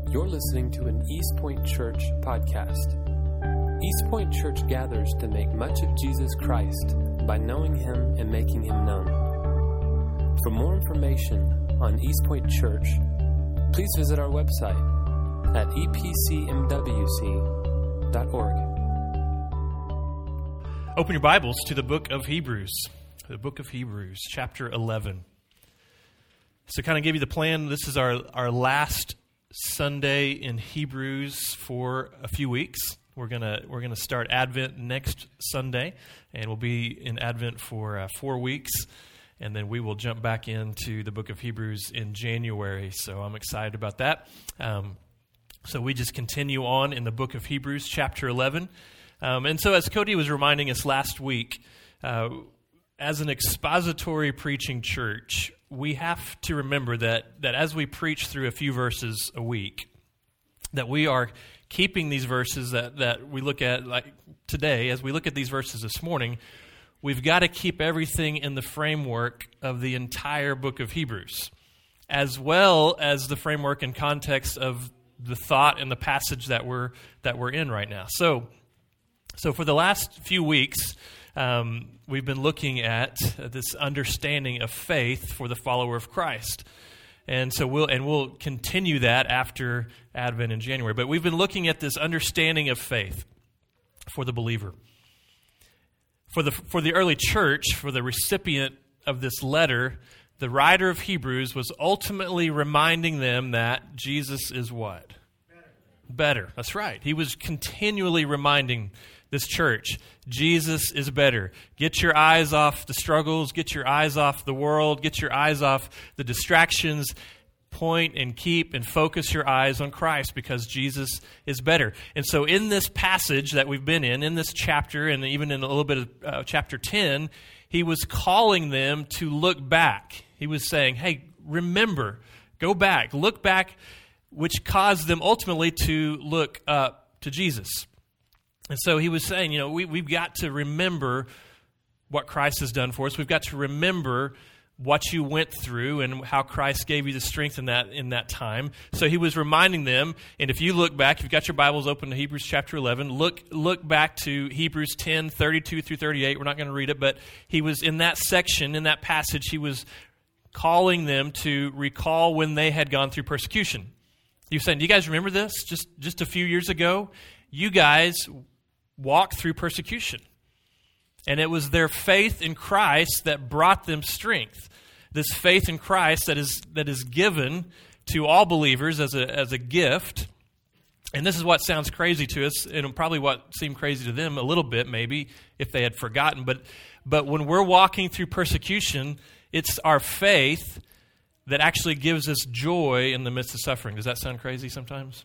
You're listening to an East Point Church podcast. East Point Church gathers to make much of Jesus Christ by knowing Him and making Him known. For more information on East Point Church, please visit our website at epcmwc.org. Open your Bibles to the book of Hebrews. The book of Hebrews, chapter 11. So kind of give you the plan. This is our last Sunday in Hebrews for a few weeks. We're gonna start Advent next Sunday, and we'll be in Advent for 4 weeks, and then we will jump back into the book of Hebrews in January. So I'm excited about that. So we just continue on in the book of Hebrews, chapter 11. And so as Cody was reminding us last week, as an expository preaching church, we have to remember that as we preach through a few verses a week, that we are keeping these verses that we look at, like today, as we look at these verses this morning, we've got to keep everything in the framework of the entire book of Hebrews, as well as the framework and context of the thought and the passage that we're in right now. So for the last few weeks, we've been looking at this understanding of faith for the follower of Christ. And so we'll continue that after Advent in January. But we've been looking at this understanding of faith for the believer. For the early church, for the recipient of this letter, the writer of Hebrews was ultimately reminding them that Jesus is what? Better. That's right. He was continually reminding this church, Jesus is better. Get your eyes off the struggles, get your eyes off the world, get your eyes off the distractions, point and keep and focus your eyes on Christ because Jesus is better. And so in this passage that we've been in this chapter, and even in a little bit of chapter 10, he was calling them to look back. He was saying, hey, remember, go back, look back, which caused them ultimately to look up to Jesus. And so he was saying, we've got to remember what Christ has done for us. We've got to remember what you went through and how Christ gave you the strength in that time. So he was reminding them, and if you look back, if you've got your Bibles open to Hebrews chapter 11, look back to Hebrews 10, 32 through 38. We're not going to read it, but he was in that section, in that passage, he was calling them to recall when they had gone through persecution. He was saying, do you guys remember this? Just a few years ago, you guys walked through persecution. And it was their faith in Christ that brought them strength. This faith in Christ that is given to all believers as a gift. And this is what sounds crazy to us, and probably what seemed crazy to them a little bit, maybe, if they had forgotten. But when we're walking through persecution, it's our faith that actually gives us joy in the midst of suffering. Does that sound crazy sometimes?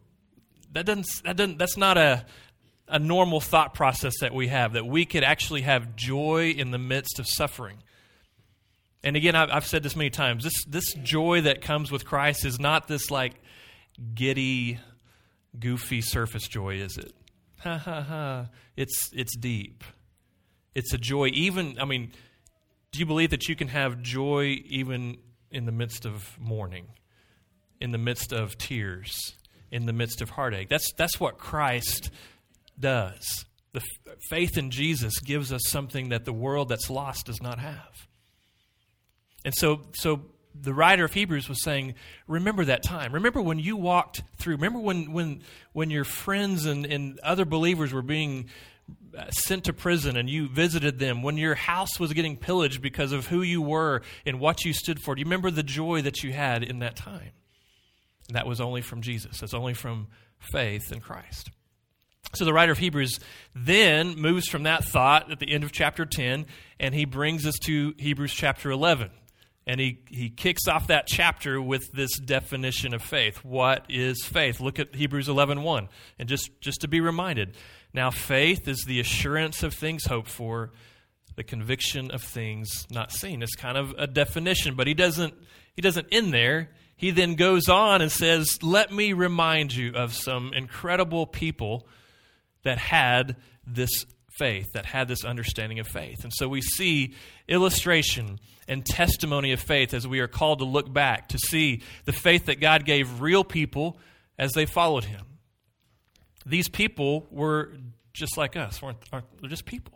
That's not a normal thought process that we have, that we could actually have joy in the midst of suffering. And again, I've said this many times, this joy that comes with Christ is not this like giddy, goofy surface joy, is it? Ha ha ha. It's deep. It's a joy do you believe that you can have joy even in the midst of mourning, in the midst of tears, in the midst of heartache? That's what Christ does. The faith in Jesus gives us something that the world that's lost does not have. And so the writer of Hebrews was saying, remember that time. Remember when you walked through. Remember when your friends and other believers were being sent to prison and you visited them, when your house was getting pillaged because of who you were and what you stood for. Do you remember the joy that you had in that time? And that was only from Jesus. That's only from faith in Christ. So the writer of Hebrews then moves from that thought at the end of chapter 10, and he brings us to Hebrews chapter 11. And he kicks off that chapter with this definition of faith. What is faith? Look at Hebrews 11:1. And just to be reminded, now faith is the assurance of things hoped for, the conviction of things not seen. It's kind of a definition, but he doesn't end there. He then goes on and says, let me remind you of some incredible people that had this faith, that had this understanding of faith. And so we see illustration and testimony of faith as we are called to look back, to see the faith that God gave real people as they followed him. These people were just like us. They're just people.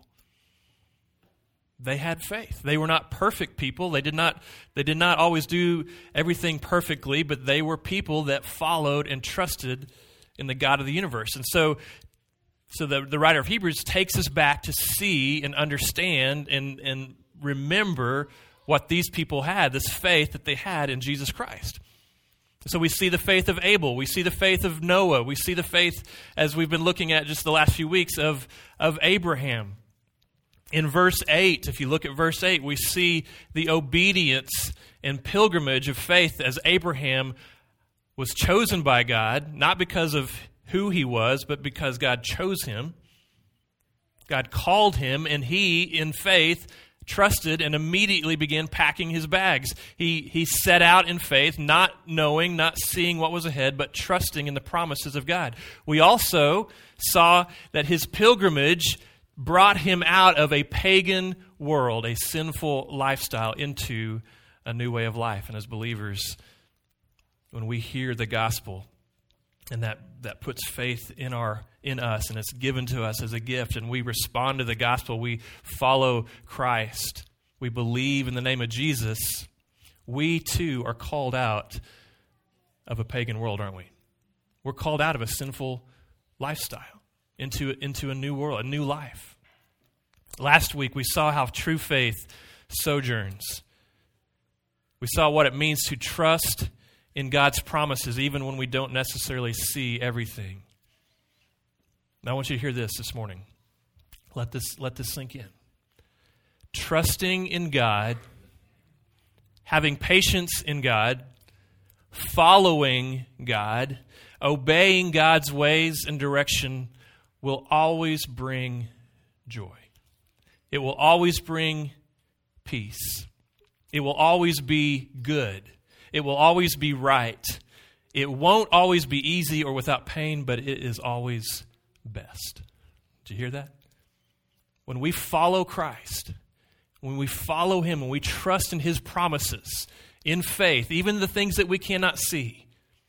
They had faith. They were not perfect people. They did not always do everything perfectly, but they were people that followed and trusted in the God of the universe. And so the writer of Hebrews takes us back to see and understand and remember what these people had, this faith that they had in Jesus Christ. So we see the faith of Abel. We see the faith of Noah. We see the faith, as we've been looking at just the last few weeks, of Abraham. In verse 8, if you look at verse 8, we see the obedience and pilgrimage of faith as Abraham was chosen by God, not because of who he was, but because God chose him. God called him, and he, in faith, trusted and immediately began packing his bags. He set out in faith, not knowing, not seeing what was ahead, but trusting in the promises of God. We also saw that his pilgrimage brought him out of a pagan world, a sinful lifestyle, into a new way of life. And as believers, when we hear the gospel, and that puts faith in us, and it's given to us as a gift, and we respond to the gospel, we follow Christ, we believe in the name of Jesus, we too are called out of a pagan world, aren't we? We're called out of a sinful lifestyle into a new world, a new life. Last week we saw how true faith sojourns. We saw what it means to trust in God's promises even when we don't necessarily see everything. Now I want you to hear this morning. Let this sink in. Trusting in God, having patience in God, following God, obeying God's ways and direction will always bring joy. It will always bring peace. It will always be good. It will always be right. It won't always be easy or without pain, but it is always best. Did you hear that? When we follow Christ, when we follow him, when we trust in his promises, in faith, even the things that we cannot see,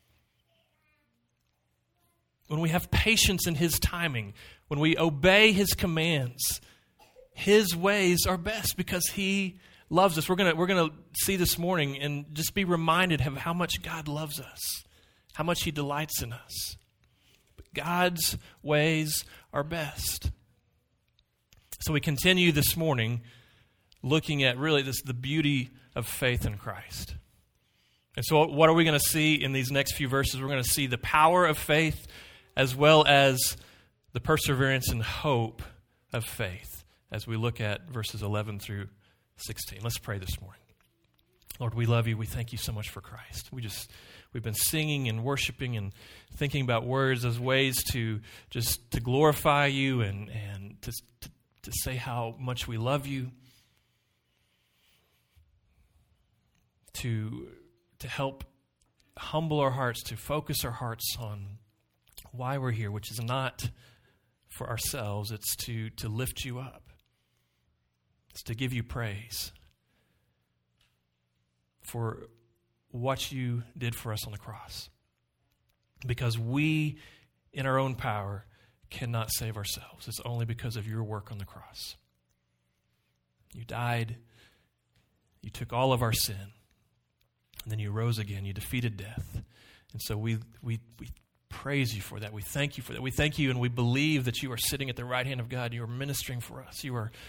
when we have patience in his timing, when we obey his commands, his ways are best because he loves us. We're gonna see this morning and just be reminded of how much God loves us, how much he delights in us. But God's ways are best. So we continue this morning looking at really the beauty of faith in Christ. And so what are we going to see in these next few verses? We're going to see the power of faith as well as the perseverance and hope of faith as we look at verses 11 through 16. Let's pray this morning. Lord, we love you. We thank you so much for Christ. We've been singing and worshiping and thinking about words as ways to glorify you and to say how much we love you, to help humble our hearts, to focus our hearts on why we're here, which is not for ourselves. It's to lift you up. It's to give you praise for what you did for us on the cross. Because we, in our own power, cannot save ourselves. It's only because of your work on the cross. You died. You took all of our sin. And then you rose again. You defeated death. And so we praise you for that. We thank you for that. We thank you and we believe that you are sitting at the right hand of God. You are ministering for us. You are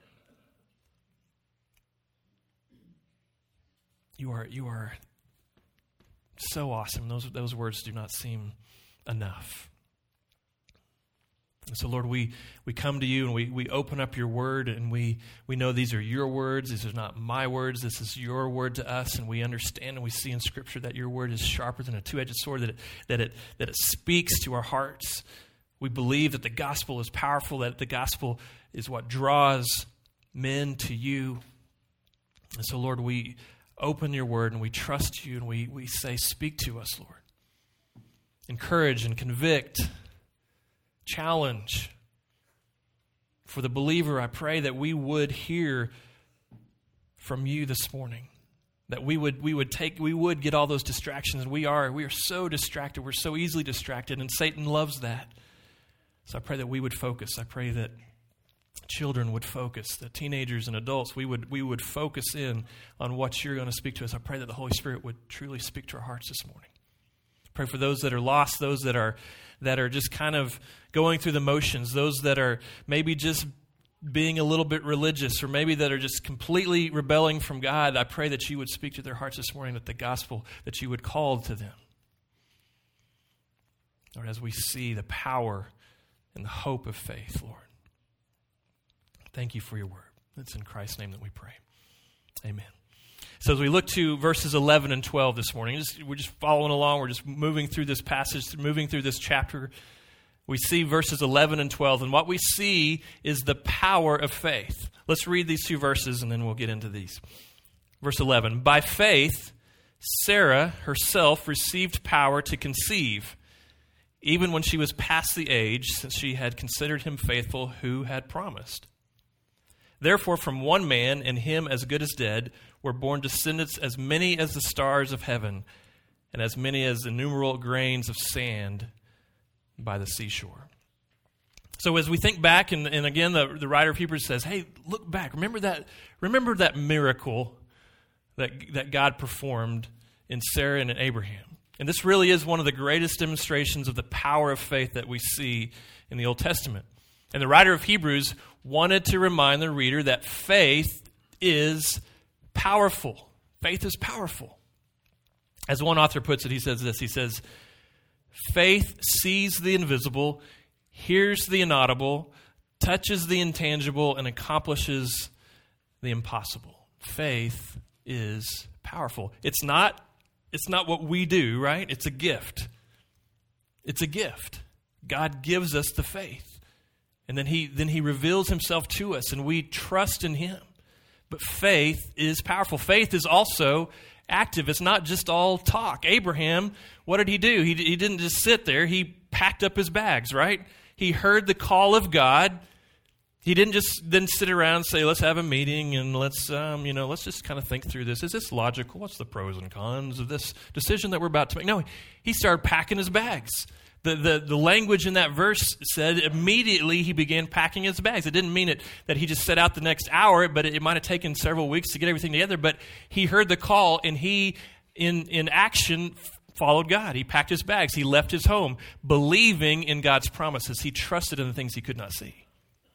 so awesome. Those words do not seem enough. And so, Lord, we come to you and we open up your word, and we know these are your words. These are not my words. This is your word to us, and we understand and we see in Scripture that your word is sharper than a two-edged sword, that it speaks to our hearts. We believe that the gospel is powerful, that the gospel is what draws men to you. And so, Lord, we open your word and we trust you, and we say, speak to us, Lord. Encourage and convict. Challenge. For the believer, I pray that we would hear from you this morning, that we would get all those distractions. We are so distracted. We're so easily distracted, and Satan loves that. So I pray that we would focus. I pray that children would focus, that teenagers and adults, we would focus in on what you're going to speak to us. I pray that the Holy Spirit would truly speak to our hearts this morning. Pray for those that are lost, those that are just kind of going through the motions, those that are maybe just being a little bit religious, or maybe that are just completely rebelling from God. I pray that you would speak to their hearts this morning, that the gospel, that you would call to them. Lord, as we see the power and the hope of faith, Lord, thank you for your word. It's in Christ's name that we pray. Amen. So as we look to verses 11 and 12 this morning, we're just following along. We're just moving through this passage, moving through this chapter. We see verses 11 and 12, and what we see is the power of faith. Let's read these two verses, and then we'll get into these. Verse 11, by faith, Sarah herself received power to conceive, even when she was past the age, since she had considered him faithful who had promised. Therefore, from one man, and him as good as dead, were born descendants as many as the stars of heaven, and as many as innumerable grains of sand by the seashore. So as we think back, and again, the writer of Hebrews says, hey, look back. Remember that miracle that God performed in Sarah and in Abraham. And this really is one of the greatest demonstrations of the power of faith that we see in the Old Testament. And the writer of Hebrews wanted to remind the reader that faith is powerful. Faith is powerful. As one author puts it, he says this. He says, faith sees the invisible, hears the inaudible, touches the intangible, and accomplishes the impossible. Faith is powerful. It's not what we do, right? It's a gift. It's a gift. God gives us the faith. And then he reveals himself to us, and we trust in him. But faith is powerful. Faith is also active. It's not just all talk. Abraham, what did he do? He didn't just sit there. He packed up his bags, right? He heard the call of God. He didn't just then sit around and say, let's have a meeting and let's just kind of think through this. Is this logical? What's the pros and cons of this decision that we're about to make? No, he started packing his bags. The language in that verse said immediately he began packing his bags. It didn't mean that he just set out the next hour, but it might have taken several weeks to get everything together. But he heard the call, and he, in action, followed God. He packed his bags. He left his home, believing in God's promises. He trusted in the things he could not see.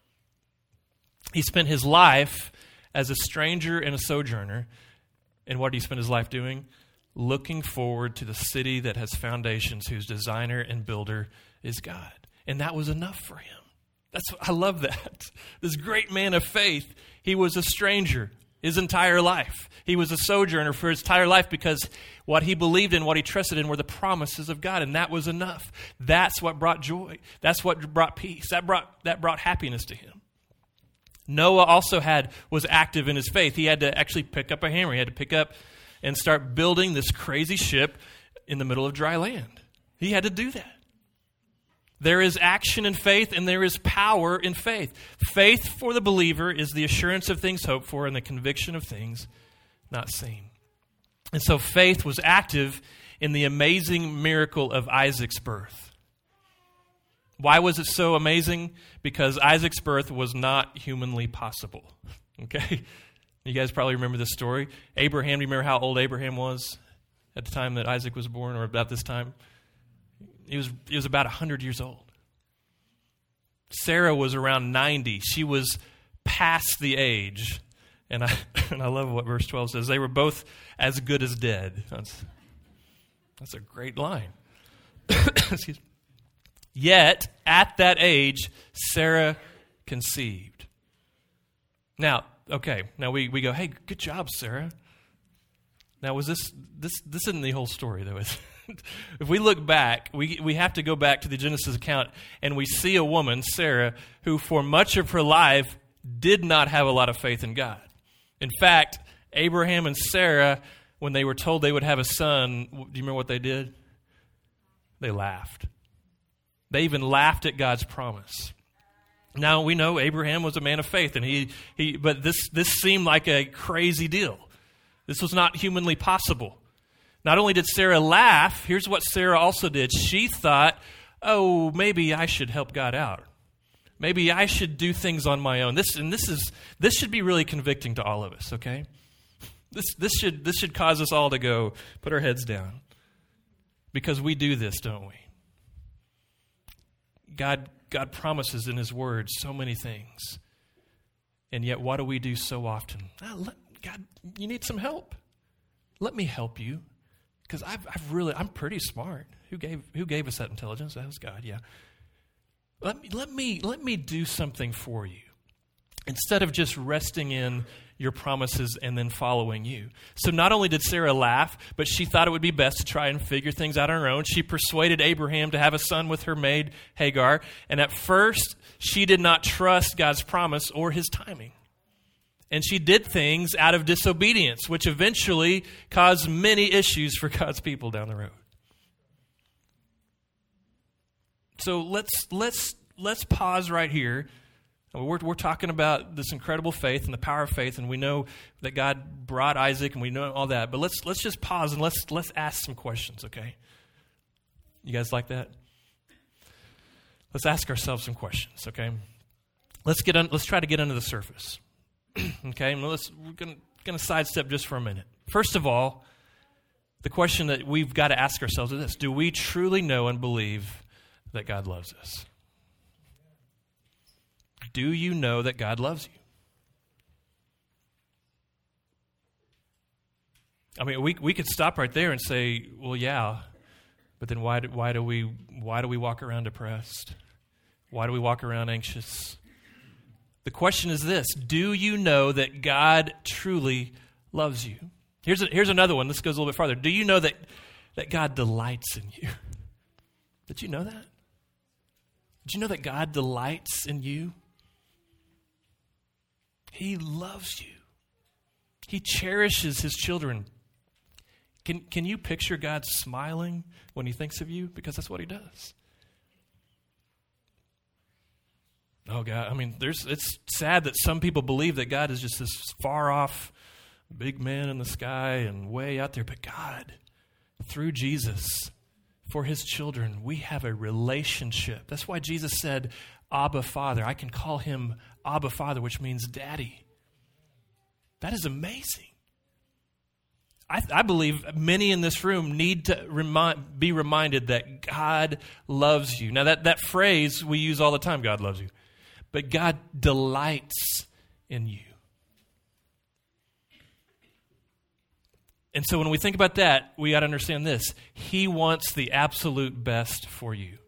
He spent his life as a stranger and a sojourner. And what did he spend his life doing? Looking forward to the city that has foundations, whose designer and builder is God. And that was enough for him. I love that. This great man of faith, he was a stranger his entire life. He was a sojourner for his entire life because what he believed in, what he trusted in were the promises of God, and that was enough. That's what brought joy. That's what brought peace. That brought happiness to him. Noah also was active in his faith. He had to actually pick up a hammer. He had to pick up and start building this crazy ship in the middle of dry land. He had to do that. There is action in faith, and there is power in faith. Faith for the believer is the assurance of things hoped for and the conviction of things not seen. And so faith was active in the amazing miracle of Isaac's birth. Why was it so amazing? Because Isaac's birth was not humanly possible. Okay? You guys probably remember this story. Abraham, do you remember how old Abraham was at the time that Isaac was born, or about this time? He was about 100 years old. Sarah was around 90. She was past the age. And I love what verse 12 says. They were both as good as dead. That's a great line. Excuse me. Yet, at that age, Sarah conceived. Now we go, hey, good job, Sarah. Now, was this isn't the whole story, though, is it? If we look back, we have to go back to the Genesis account, and we see a woman, Sarah, who for much of her life did not have a lot of faith in God. In fact, Abraham and Sarah, when they were told they would have a son, do you remember what they did? They laughed. They even laughed at God's promise. Now, we know Abraham was a man of faith, and but this seemed like a crazy deal. This was not humanly possible. Not only did Sarah laugh, here's what Sarah also did. She thought, oh, maybe I should help God out. Maybe I should do things on my own. This should be really convicting to all of us, okay? This should cause us all to go put our heads down. Because we do this, don't we? God promises in His Word so many things. And yet what do we do so often? God, you need some help. Let me help you. Because I'm pretty smart. Who gave us that intelligence? That was God, yeah. Let me do something for you. Instead of just resting in your promises and then following you. So not only did Sarah laugh, but she thought it would be best to try and figure things out on her own. She persuaded Abraham to have a son with her maid Hagar. And at first, she did not trust God's promise or His timing. And she did things out of disobedience, which eventually caused many issues for God's people down the road. So let's pause right here. We're talking about this incredible faith and the power of faith, and we know that God brought Isaac, and we know all that. But let's just pause and let's ask some questions, okay? You guys like that? Let's ask ourselves some questions, okay? Let's try to get under the surface, okay? And we're going to sidestep just for a minute. First of all, the question that we've got to ask ourselves is this: do we truly know and believe that God loves us? Do you know that God loves you? I mean, we could stop right there and say, well, yeah, but then why do we walk around depressed? Why do we walk around anxious? The question is this: do you know that God truly loves you? Here's another one. This goes a little bit farther. Do you know that God delights in you? Did you know that? Did you know that God delights in you? He loves you. He cherishes His children. Can you picture God smiling when He thinks of you? Because that's what He does. Oh, God, I mean, it's sad that some people believe that God is just this far off big man in the sky and way out there. But God, through Jesus, for His children, we have a relationship. That's why Jesus said, Abba, Father. I can call Him Abba, Father, which means Daddy. That is amazing. I believe many in this room need to be reminded that God loves you. Now, that phrase we use all the time, God loves you. But God delights in you. And so when we think about that, we got to understand this. He wants the absolute best for you.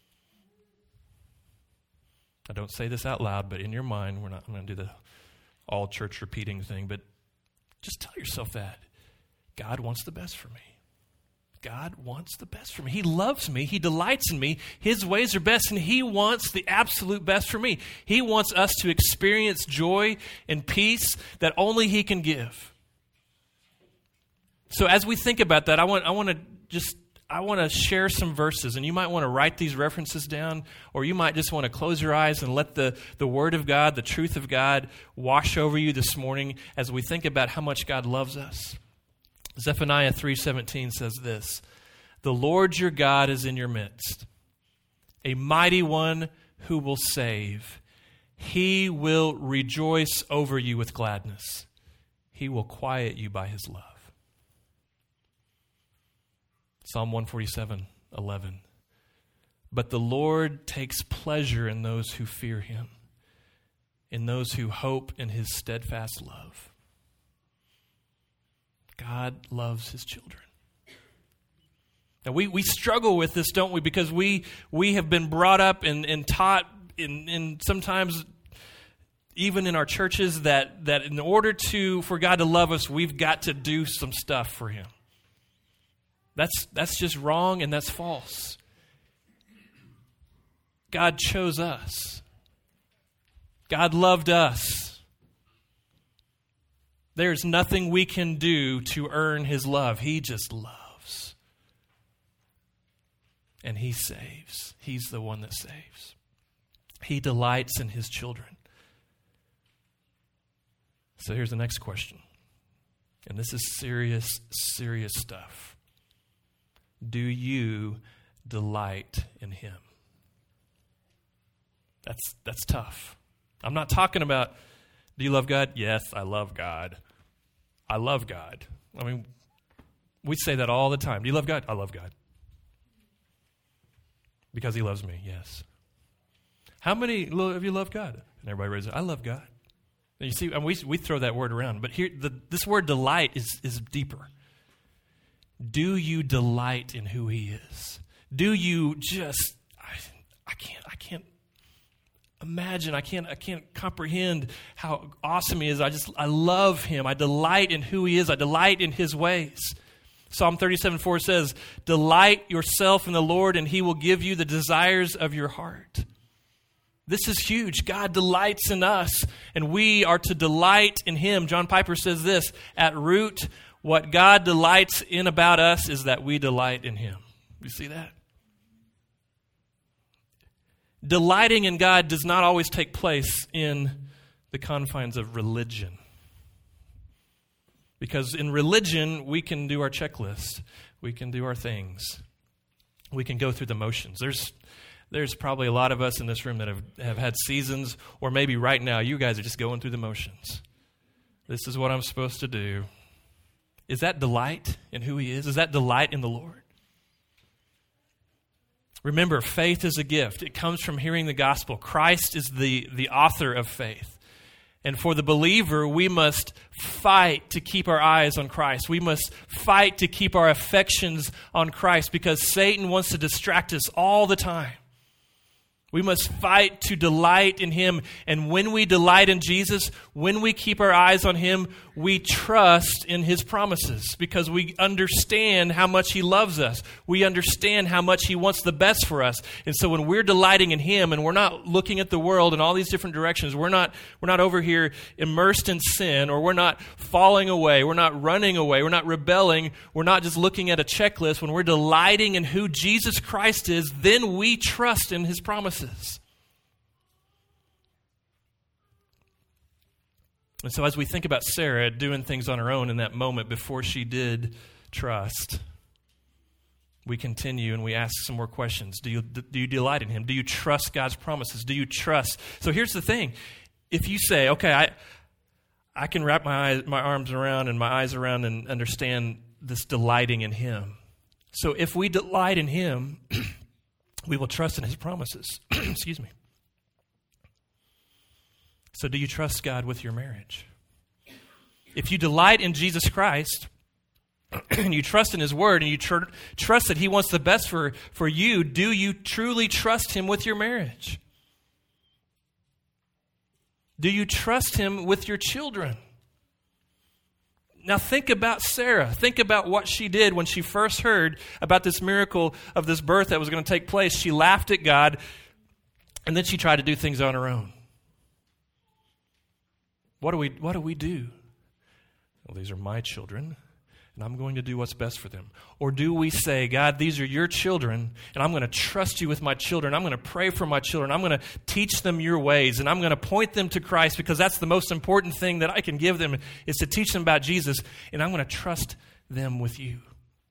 I don't say this out loud, but in your mind, I'm going to do the all church repeating thing, but just tell yourself that. God wants the best for me. God wants the best for me. He loves me. He delights in me. His ways are best, and He wants the absolute best for me. He wants us to experience joy and peace that only He can give. So as we think about that, I want to share some verses, and you might want to write these references down, or you might just want to close your eyes and let the Word of God, the truth of God, wash over you this morning as we think about how much God loves us. Zephaniah 3:17 says this: "The Lord your God is in your midst, a mighty one who will save. He will rejoice over you with gladness. He will quiet you by His love." Psalm 147:11. "But the Lord takes pleasure in those who fear Him, in those who hope in His steadfast love." God loves His children. Now we struggle with this, don't we? Because we have been brought up and taught in sometimes even in our churches that in order for God to love us, we've got to do some stuff for Him. That's just wrong, and that's false. God chose us. God loved us. There's nothing we can do to earn His love. He just loves. And He saves. He's the one that saves. He delights in His children. So here's the next question. And this is serious, serious stuff. Do you delight in him? That's tough. I'm not talking about, do you love God? Yes, I love God. I love God. I mean, we say that all the time. Do you love God? I love God. Because he loves me, yes. How many of you love God? And everybody raises, I love God. And you see, and we throw that word around, but here, this word delight is deeper. Do you delight in who he is? Do you just, I can't imagine, I can't comprehend how awesome he is. I love him. I delight in who he is. I delight in his ways. Psalm 37:4 says, delight yourself in the Lord and he will give you the desires of your heart. This is huge. God delights in us and we are to delight in him. John Piper says this, at root, what God delights in about us is that we delight in him. You see that? Delighting in God does not always take place in the confines of religion. Because in religion, we can do our checklist. We can do our things. We can go through the motions. There's probably a lot of us in this room that have had seasons, or maybe right now, you guys are just going through the motions. This is what I'm supposed to do. Is that delight in who he is? Is that delight in the Lord? Remember, faith is a gift. It comes from hearing the gospel. Christ is the author of faith. And for the believer, we must fight to keep our eyes on Christ. We must fight to keep our affections on Christ because Satan wants to distract us all the time. We must fight to delight in him. And when we delight in Jesus, when we keep our eyes on him, we trust in his promises because we understand how much he loves us. We understand how much he wants the best for us. And so when we're delighting in him and we're not looking at the world in all these different directions, we're not over here immersed in sin, or we're not falling away, we're not running away, we're not rebelling, we're not just looking at a checklist. When we're delighting in who Jesus Christ is, then we trust in his promises. And so as we think about Sarah doing things on her own in that moment before she did trust, we continue and we ask some more questions. Do you delight in him? Do you trust God's promises? Do you trust? So here's the thing. If you say, okay, I can wrap my arms around and my eyes around and understand this delighting in him. So if we delight in him, we will trust in his promises. Excuse me. So do you trust God with your marriage? If you delight in Jesus Christ and you trust in his word and you trust that he wants the best for you, do you truly trust him with your marriage? Do you trust him with your children? Now think about Sarah. Think about what she did when she first heard about this miracle of this birth that was going to take place. She laughed at God, and then she tried to do things on her own. What do we do? Well, these are my children, and I'm going to do what's best for them. Or do we say, God, these are your children, and I'm going to trust you with my children. I'm going to pray for my children. I'm going to teach them your ways, and I'm going to point them to Christ because that's the most important thing that I can give them is to teach them about Jesus, and I'm going to trust them with you.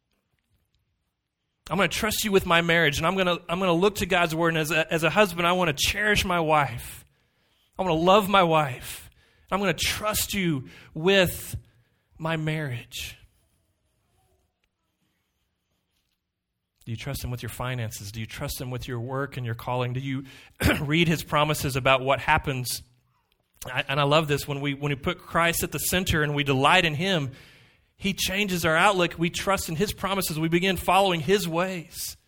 I'm going to trust you with my marriage, and I'm going to look to God's word, and as a husband, I want to cherish my wife. I want to love my wife. I'm going to trust you with my marriage. Do you trust him with your finances? Do you trust him with your work and your calling? Do you read his promises about what happens? And I love this. When we put Christ at the center and we delight in him, he changes our outlook. We trust in his promises. We begin following his ways.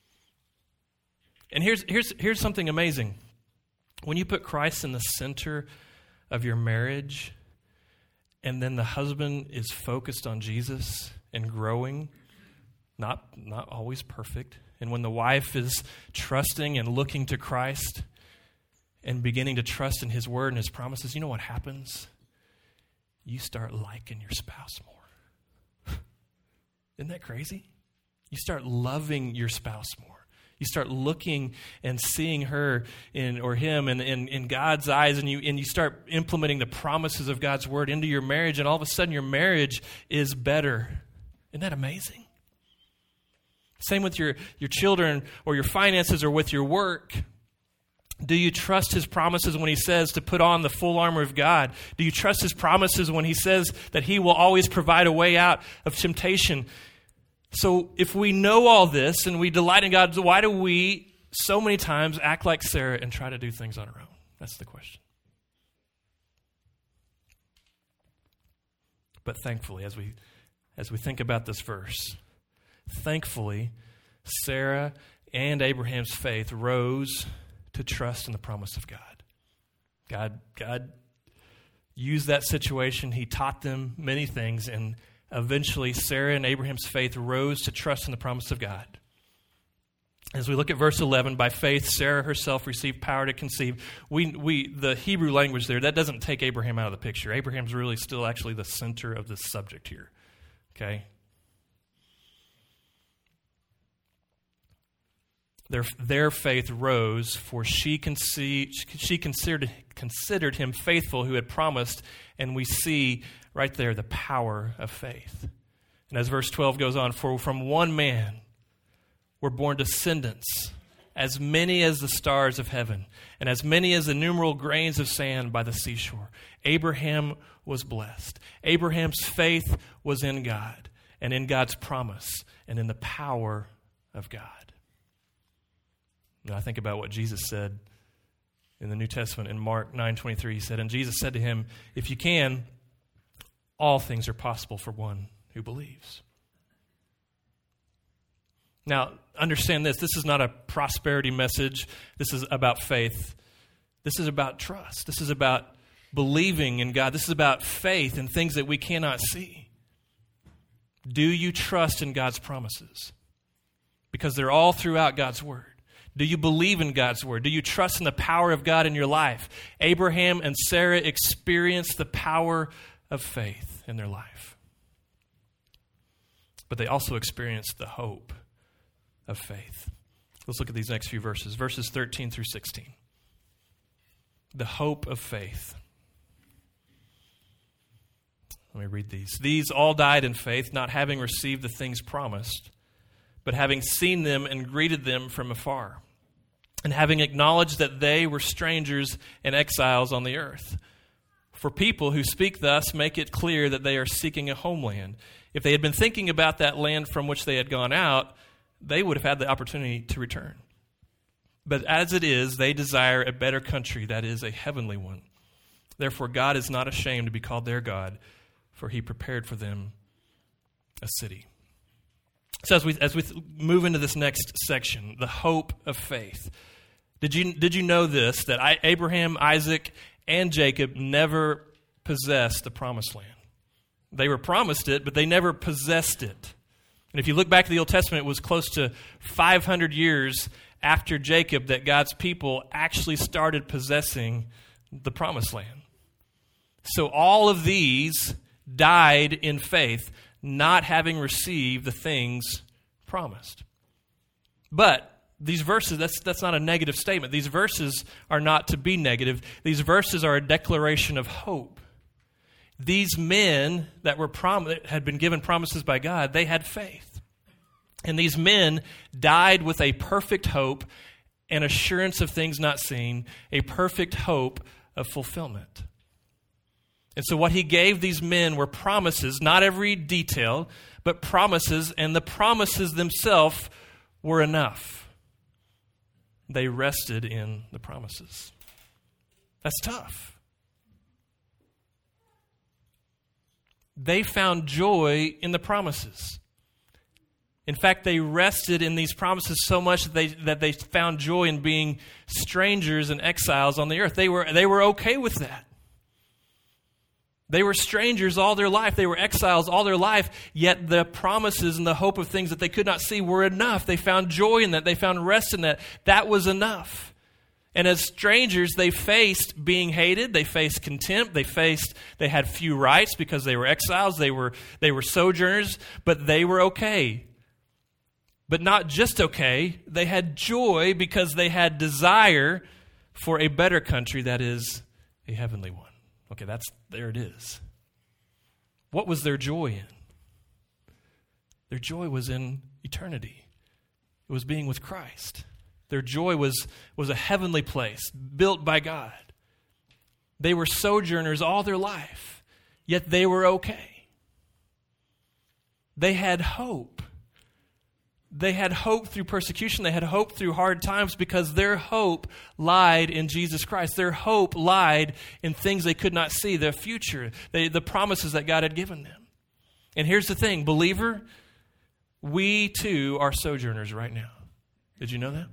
And here's something amazing. When you put Christ in the center of your marriage, and then the husband is focused on Jesus and growing, not always perfect, and when the wife is trusting and looking to Christ and beginning to trust in his word and his promises, you know what happens? You start liking your spouse more. Isn't that crazy? You start loving your spouse more. You start looking and seeing her or him in God's eyes, and you start implementing the promises of God's word into your marriage, and all of a sudden your marriage is better. Isn't that amazing? Same with your children or your finances or with your work. Do you trust his promises when he says to put on the full armor of God? Do you trust his promises when he says that he will always provide a way out of temptation? So if we know all this and we delight in God, why do we so many times act like Sarah and try to do things on our own? That's the question. But thankfully, as we think about this verse, thankfully, Sarah and Abraham's faith rose to trust in the promise of God. God used that situation. He taught them many things, and eventually Sarah and Abraham's faith rose to trust in the promise of God. As we look at verse 11, by faith Sarah herself received power to conceive. The Hebrew language there, that doesn't take Abraham out of the picture. Abraham's really still actually the center of this subject here. Okay? Their faith rose, for she considered him faithful who had promised, and we see right there the power of faith. And as verse 12 goes on, for from one man were born descendants, as many as the stars of heaven, and as many as the innumerable grains of sand by the seashore. Abraham was blessed. Abraham's faith was in God, and in God's promise, and in the power of God. Now I think about what Jesus said in the New Testament in Mark 9:23. He said, and Jesus said to him, if you can, all things are possible for one who believes. Now, understand this. This is not a prosperity message. This is about faith. This is about trust. This is about believing in God. This is about faith in things that we cannot see. Do you trust in God's promises? Because they're all throughout God's word. Do you believe in God's word? Do you trust in the power of God in your life? Abraham and Sarah experienced the power of faith in their life. But they also experienced the hope of faith. Let's look at these next few verses. Verses 13 through 16. The hope of faith. Let me read these. These all died in faith, not having received the things promised, but having seen them and greeted them from afar, and having acknowledged that they were strangers and exiles on the earth. For people who speak thus make it clear that they are seeking a homeland. If they had been thinking about that land from which they had gone out, they would have had the opportunity to return. But as it is, they desire a better country, that is, a heavenly one. Therefore, God is not ashamed to be called their God, for he prepared for them a city. So as we move into this next section, the hope of faith. Did you know this, that Abraham, Isaac, and Jacob never possessed the promised land? They were promised it, but they never possessed it. And if you look back at the Old Testament, it was close to 500 years after Jacob that God's people actually started possessing the promised land. So all of these died in faith, not having received the things promised. But these verses, that's not a negative statement. These verses are not to be negative. These verses are a declaration of hope. These men that had been given promises by God, they had faith. And these men died with a perfect hope, an assurance of things not seen, a perfect hope of fulfillment. And so what he gave these men were promises, not every detail, but promises, and the promises themselves were enough. They rested in the promises. That's tough. They found joy in the promises. In fact, they rested in these promises so much that they found joy in being strangers and exiles on the earth. They were okay with that. They were strangers all their life. They were exiles all their life, yet the promises and the hope of things that they could not see were enough. They found joy in that. They found rest in that. That was enough. And as strangers, they faced being hated. They faced contempt. They had few rights because they were exiles. They were sojourners, but they were okay But not just okay, they had joy because they had desire for a better country, that is, a heavenly one. Okay, there it is. What was their joy in? Their joy was in eternity. It was being with Christ. Their joy was a heavenly place built by God. They were sojourners all their life, yet they were okay. They had hope. They had hope through persecution. They had hope through hard times because their hope lied in Jesus Christ. Their hope lied in things they could not see, their future, the promises that God had given them. And here's the thing, believer, we too are sojourners right now. Did you know that?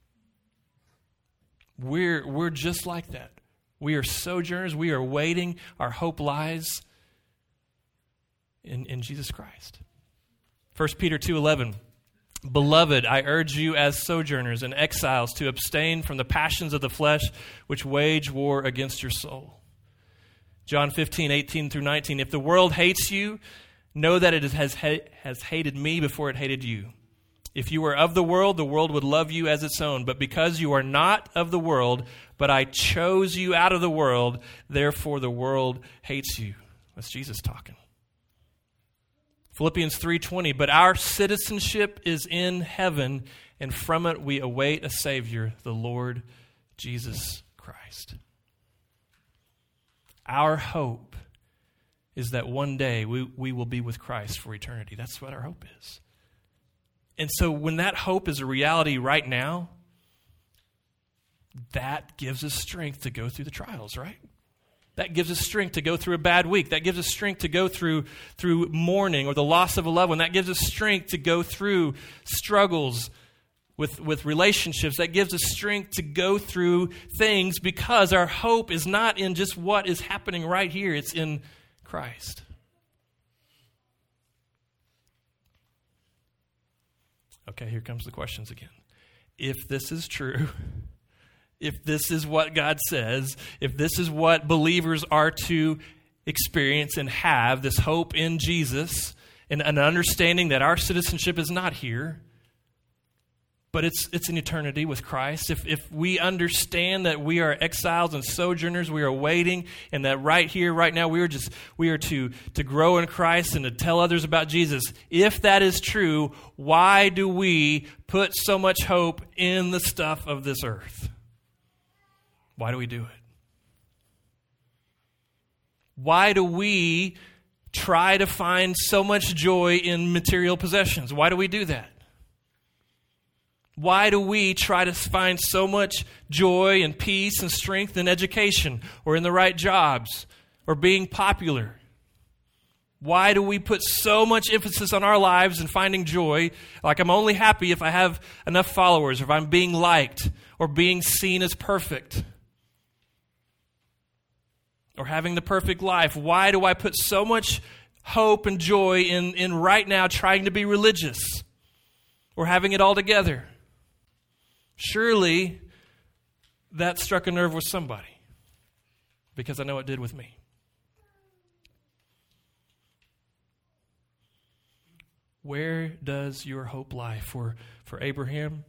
We're just like that. We are sojourners. We are waiting. Our hope lies in Jesus Christ. 1 Peter 2:11. Beloved, I urge you as sojourners and exiles to abstain from the passions of the flesh which wage war against your soul. John 15:18 through 19. If the world hates you, know that it has hated me before it hated you. If you were of the world would love you as its own. But because you are not of the world, but I chose you out of the world, therefore the world hates you. That's Jesus talking. Philippians 3:20, but our citizenship is in heaven, and from it we await a Savior, the Lord Jesus Christ. Our hope is that one day we will be with Christ for eternity. That's what our hope is. And so when that hope is a reality right now, that gives us strength to go through the trials, right? That gives us strength to go through a bad week. That gives us strength to go through mourning or the loss of a loved one. That gives us strength to go through struggles with relationships. That gives us strength to go through things because our hope is not in just what is happening right here. It's in Christ. Okay, here comes the questions again. If this is true, if this is what God says, if this is what believers are to experience and have, this hope in Jesus, and an understanding that our citizenship is not here, but it's in eternity with Christ. If we understand that we are exiles and sojourners, we are waiting, and that right here, right now, we are to grow in Christ and to tell others about Jesus. If that is true, why do we put so much hope in the stuff of this earth? Why do we do it? Why do we try to find so much joy in material possessions? Why do we do that? Why do we try to find so much joy and peace and strength in education or in the right jobs or being popular? Why do we put so much emphasis on our lives and finding joy? Like, I'm only happy if I have enough followers, or if I'm being liked, or being seen as perfect, or having the perfect life. Why do I put so much hope and joy in right now trying to be religious or having it all together? Surely that struck a nerve with somebody, because I know it did with me. Where does your hope lie? For Abraham,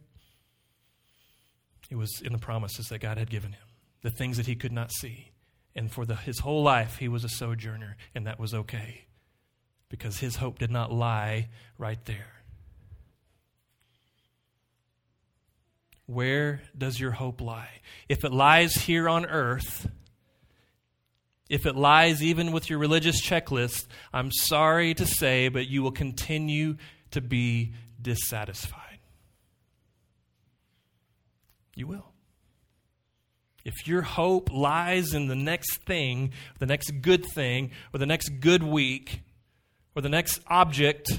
it was in the promises that God had given him, the things that he could not see. And for his whole life, he was a sojourner, and that was okay, because his hope did not lie right there. Where does your hope lie? If it lies here on earth, if it lies even with your religious checklist, I'm sorry to say, but you will continue to be dissatisfied. You will. If your hope lies in the next thing, the next good thing, or the next good week, or the next object,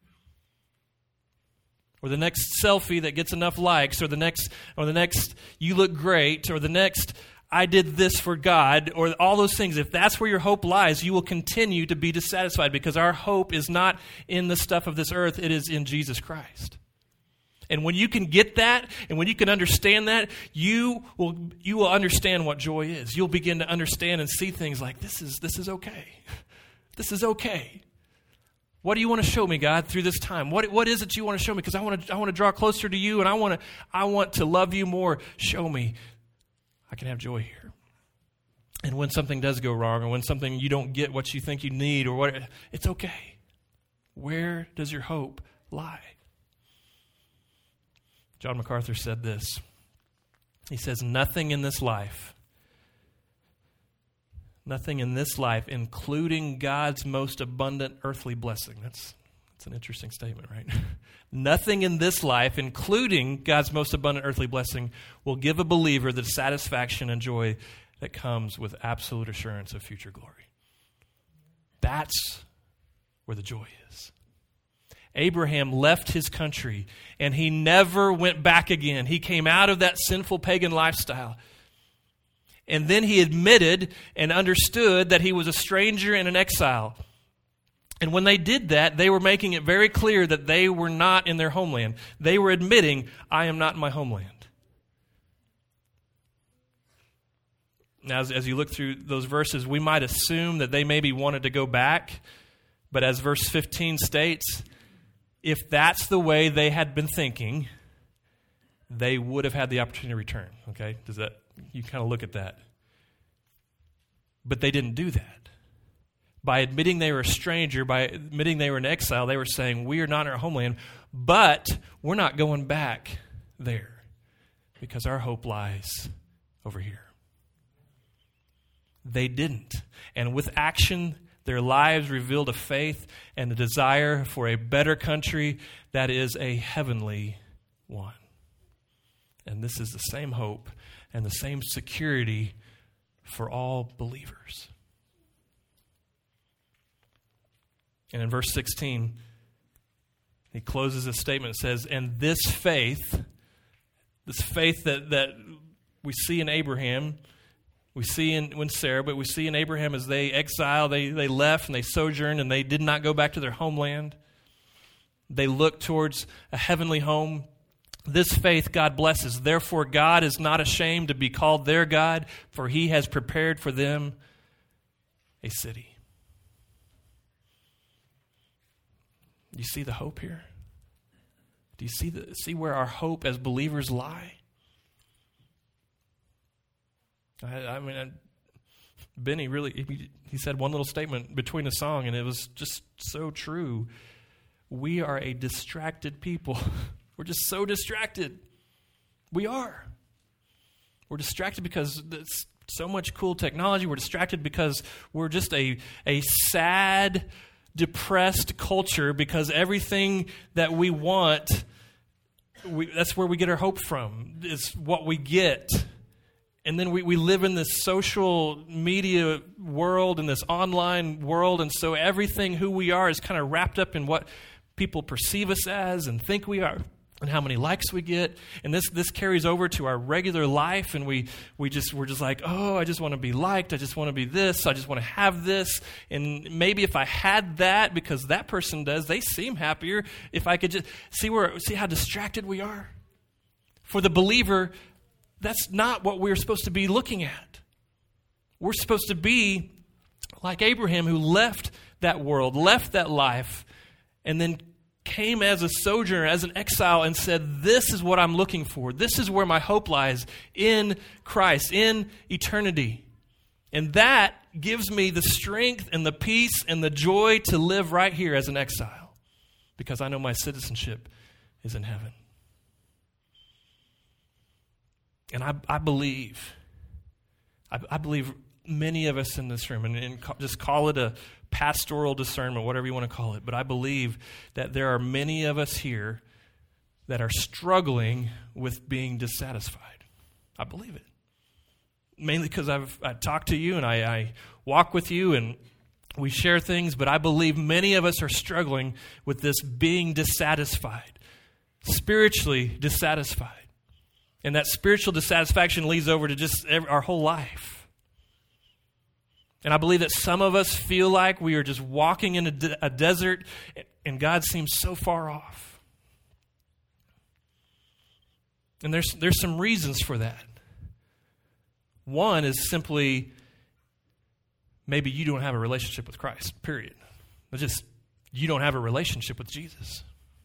or the next selfie that gets enough likes, or the next you look great, or the next I did this for God, or all those things, if that's where your hope lies, you will continue to be dissatisfied, because our hope is not in the stuff of this earth, it is in Jesus Christ. And when you can get that, and when you can understand that, you will understand what joy is. You'll begin to understand and see things like, this is okay. This is okay. What do you want to show me, God, through this time? What is it you want to show me? Because I want to draw closer to you, and I want to love you more. Show me. I can have joy here. And when something does go wrong, or when something you don't get what you think you need, or what, it's okay. Where does your hope lie? John MacArthur said this. He says, nothing in this life, including God's most abundant earthly blessing. That's an interesting statement, right? Nothing in this life, including God's most abundant earthly blessing, will give a believer the satisfaction and joy that comes with absolute assurance of future glory. That's where the joy is. Abraham left his country, and he never went back again. He came out of that sinful pagan lifestyle. And then he admitted and understood that he was a stranger and an exile. And when they did that, they were making it very clear that they were not in their homeland. They were admitting, I am not in my homeland. Now, as you look through those verses, we might assume that they maybe wanted to go back. But as verse 15 states, if that's the way they had been thinking, they would have had the opportunity to return. Okay? You kind of look at that. But they didn't do that. By admitting they were a stranger, by admitting they were in exile, they were saying, we are not in our homeland, but we're not going back there because our hope lies over here. They didn't. And with action, their lives revealed a faith and a desire for a better country that is a heavenly one. And this is the same hope and the same security for all believers. And in verse 16, he closes his statement. It says, and this faith that we see in Abraham, we see in Sarah, but we see in Abraham as they exiled, they left and they sojourned and they did not go back to their homeland. They looked towards a heavenly home. This faith God blesses. Therefore, God is not ashamed to be called their God, for he has prepared for them a city. Do you see the hope here? Do you see where our hope as believers lie? Benny really, he said one little statement between a song, and it was just so true. We are a distracted people. We're just so distracted. We are. We're distracted because there's so much cool technology. We're distracted because we're just a sad, depressed culture because everything that we want, that's where we get our hope from. It's what we get. And then we live in this social media world and this online world, and so everything who we are is kind of wrapped up in what people perceive us as and think we are, and how many likes we get. And this carries over to our regular life, and we're just like, oh, I just want to be liked, I just want to be this, I just want to have this. And maybe if I had that, because that person does, they seem happier. If I could just see how distracted we are. For the believer, that's not what we're supposed to be looking at. We're supposed to be like Abraham, who left that world, left that life, and then came as a sojourner, as an exile, and said, this is what I'm looking for. This is where my hope lies, in Christ, in eternity. And that gives me the strength and the peace and the joy to live right here as an exile, because I know my citizenship is in heaven. And I believe many of us in this room, and just call it a pastoral discernment, whatever you want to call it, but I believe that there are many of us here that are struggling with being dissatisfied. I believe it. Mainly because I talk to you and I walk with you and we share things, but I believe many of us are struggling with this being dissatisfied, spiritually dissatisfied. And that spiritual dissatisfaction leads over to just our whole life. And I believe that some of us feel like we are just walking in a desert and God seems so far off. And there's some reasons for that. One is simply maybe you don't have a relationship with Christ, period. you don't have a relationship with Jesus.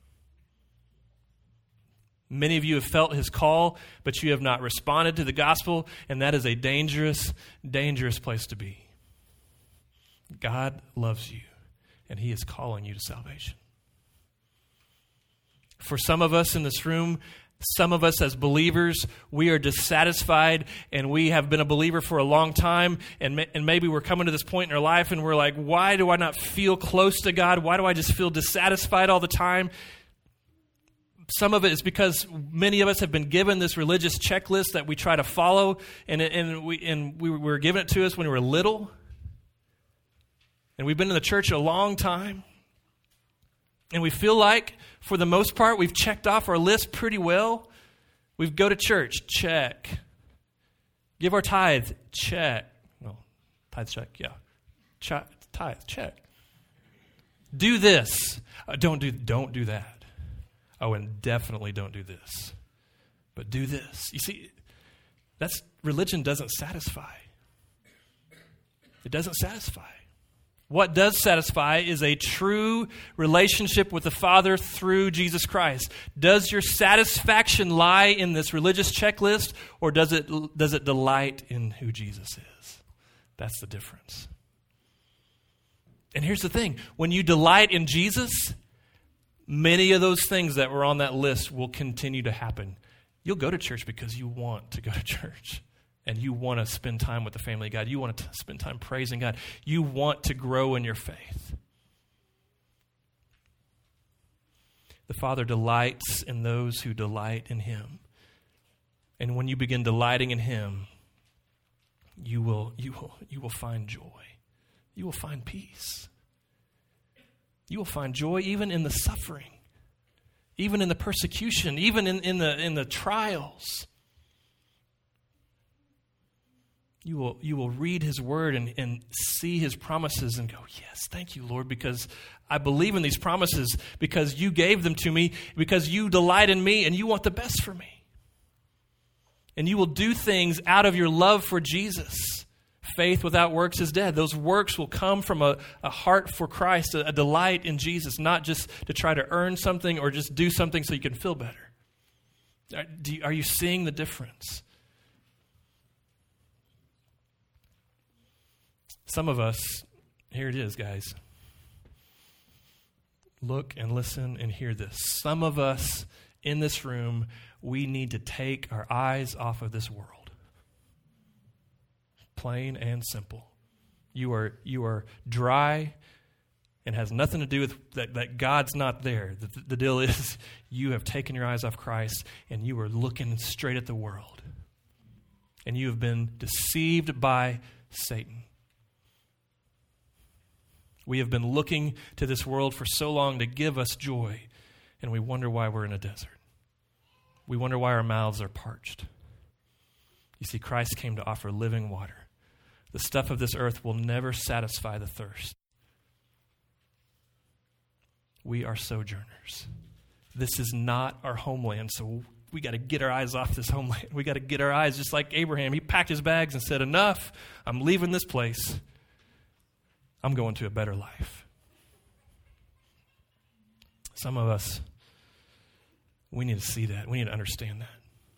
Many of you have felt his call, but you have not responded to the gospel, and that is a dangerous, dangerous place to be. God loves you, and he is calling you to salvation. For some of us in this room, some of us as believers, we are dissatisfied, and we have been a believer for a long time, and maybe we're coming to this point in our life, and we're like, why do I not feel close to God? Why do I just feel dissatisfied all the time? Some of it is because many of us have been given this religious checklist that we try to follow, and we were given it to us when we were little. And we've been in the church a long time. And we feel like, for the most part, we've checked off our list pretty well. We go to church, check. Give our tithe, check. No, tithe check, yeah. Tithe, check. Do this. Don't do that. Oh, and definitely don't do this. But do this. You see, religion doesn't satisfy. It doesn't satisfy. What does satisfy is a true relationship with the Father through Jesus Christ. Does your satisfaction lie in this religious checklist, or does it delight in who Jesus is? That's the difference. And here's the thing. When you delight in Jesus, many of those things that were on that list will continue to happen. You'll go to church because you want to go to church. And you want to spend time with the family of God. You want to spend time praising God. You want to grow in your faith. The Father delights in those who delight in him. And when you begin delighting in him, you will find joy. You will find peace. You will find joy even in the suffering, even in the persecution, even in the trials. You will read his word and see his promises and go, yes, thank you, Lord, because I believe in these promises, because you gave them to me, because you delight in me and you want the best for me. And you will do things out of your love for Jesus. Faith without works is dead. Those works will come from a heart for Christ, a delight in Jesus, not just to try to earn something or just do something so you can feel better. Are you seeing the difference? Some of us, here it is, guys. Look and listen and hear this. Some of us in this room, we need to take our eyes off of this world. Plain and simple. You are dry and has nothing to do with that God's not there. The deal is you have taken your eyes off Christ and you are looking straight at the world. And you have been deceived by Satan. We have been looking to this world for so long to give us joy, and we wonder why we're in a desert. We wonder why our mouths are parched. You see, Christ came to offer living water. The stuff of this earth will never satisfy the thirst. We are sojourners. This is not our homeland, so we got to get our eyes off this homeland. We got to get our eyes, just like Abraham. He packed his bags and said, enough, I'm leaving this place. I'm going to a better life. Some of us, we need to see that. We need to understand that.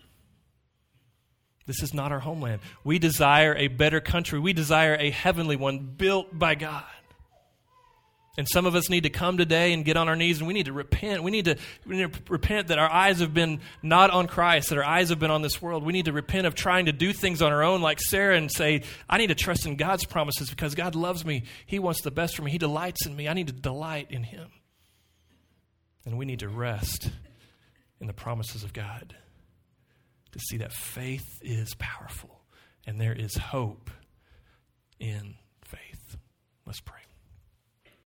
This is not our homeland. We desire a better country. We desire a heavenly one built by God. And some of us need to come today and get on our knees, and we need to repent. We need to repent that our eyes have been not on Christ, that our eyes have been on this world. We need to repent of trying to do things on our own like Sarah and say, I need to trust in God's promises because God loves me. He wants the best for me. He delights in me. I need to delight in him. And we need to rest in the promises of God to see that faith is powerful and there is hope in